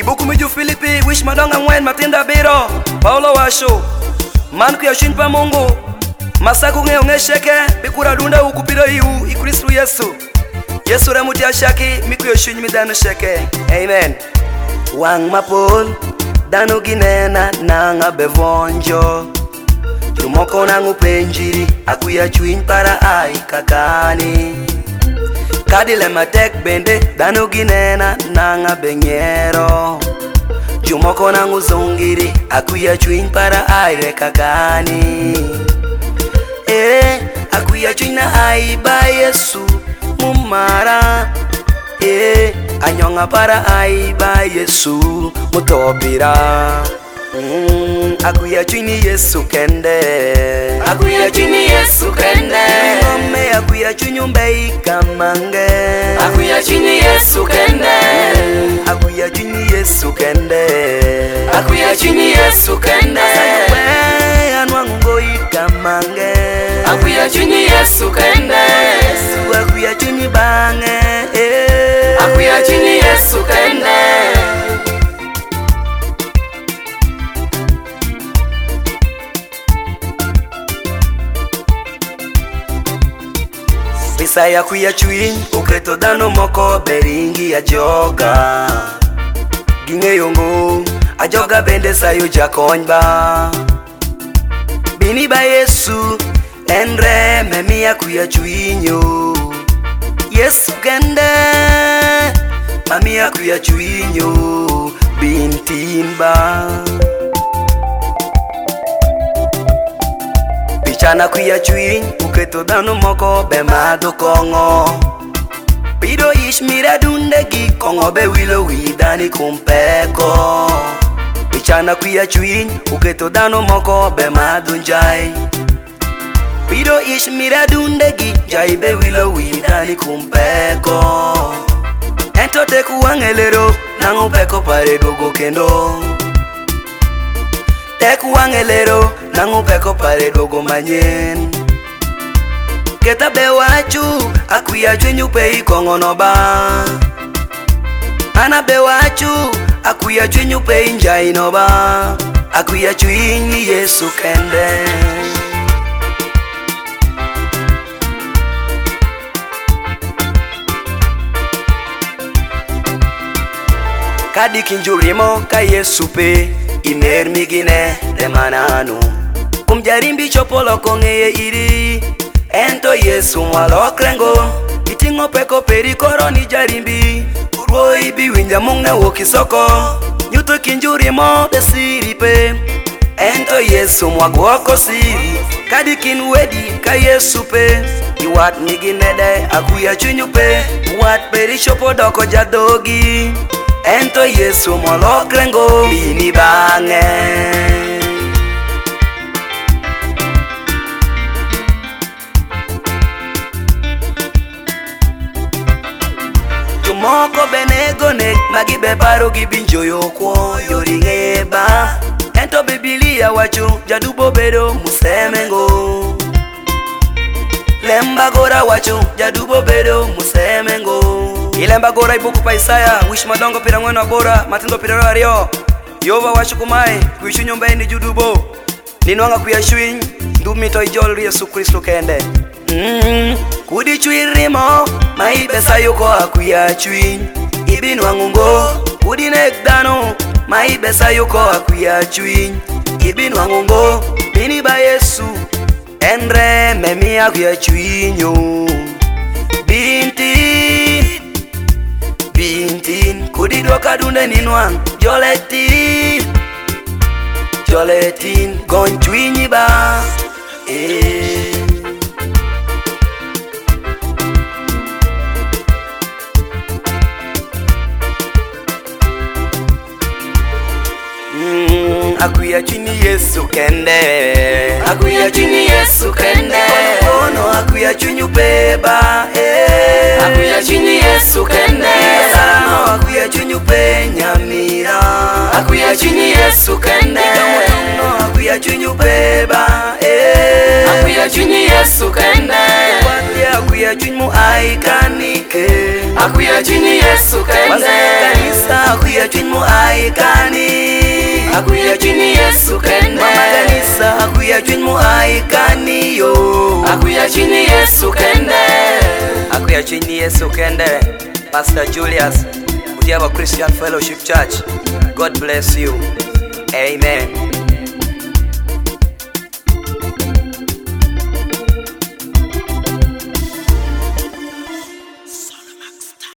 Ibuku miju Filipi wish madonga ngwen matinda biro Paulo washo man kuyashin pa Mungu masaku ngesheke bikura dunda ukupiro iu ikristu Yesu remuti ashaki mikuyashin midano sheke amen. Wang mapol dano ginena nanga bevonjo Jumoko nangu penjiri akuya chuin para ai kakani Kadile matek bende dano ginena nanga benyero Jumoko nangu zongiri akuya chuin para ai kakani akuya chuin na ai ba Yesu mumara anyonga para ai ba Yesu mutopira akuya chini Yesu kende akuya chini Yesu kende ngome akuya chunyumbe ikamange akuya chini Yesu kende akuya chini Yesu kende akuya chini Yesu kende anwango ikamange akuya chini Yesu kende Yesu akuya chini bange akuya chini Yesu kende Isaya kuya chuin uketo dano moko beringi ya joga Ginge yongo ajoga bende sayo jakonyba Bini ba Yesu enre memia kuya chuinyo Yesu kende mamia kuya chuinyo bintimba Pichana kuya chuin uketo dano moko be mado kongo Pido ish mira dunde gi kongo be wilo widani kumpeko Pichana kuya chuin uketo dano moko be mado njai Pido ish mira dunde gi jai be wilo widani kumpeko Ento teku wangelero nangu peko pare dogo kendo Teku wangelero nangu peko pare dogo manyen Keta be wachu akuya chwenyu pe ikongo noba Ana be wachu akuya chwenyu pe injai noba Akuya chwenyi Yesu kende Kadi kinjurimo ka Yesu pe iner migine de mananu Kumjarimbi chopolo kongeye iri Ento Yesu mwalokrengo Itingo peko peri koroni jarimbi Uroi biwinja mungne wokisoko Nyuto kinjurimo de siri pe Ento Yesu mwagwoko siri Kadi kinwedi ka Yesu pe Iwat migine de akuya chunyu pe Iwat peri chopo doko jadogi Ento Yesu mwalokrengo Bini bange Moko benego nek magibe paro gibinjo yokwo yoringeba Ento Biblia wachu jadubo bedo musemengo Lemba gora wachu jadubo bedo musemengo Ilemba gora ibuku pa Isaya wish madongo pira ngweno agora matindo pira ario Yova wachu kumai kuishu nyomba ni judubo Ninwanga kuyashwin ndumito ijol Yesu Kristo kende Kudi chuirimo maibesa yuko akuya chuin Ibinu angungo Kudi nekdano maibesa yuko akuya chuin Ibinu angungo Bini ba Yesu Enre memi akuya chuinyo Bintin Kudi doka dunde ninwang Joletin Gon chuinyi ba Akuya chini Yesu kende Akuya chini Yesu kende Kono akuya chunyu peba Akuya chini Yesu kende Salamo akuya chunyu pe nyamira Akuya chini Yesu kende Kamutuno akuya chunyu peba Akuya chini Yesu kende Akuya chunyu aikanike Akuya chini Yesu kende kanisa akuya chwin mu aikani, akuya chini Yesu kende. mama kanisa akuya chwin mu aikani yo, akuya chini Yesu kende. akuya chini Yesu kende. Pastor Julius, Mutiaba Christian Fellowship Church. God bless you. Amen.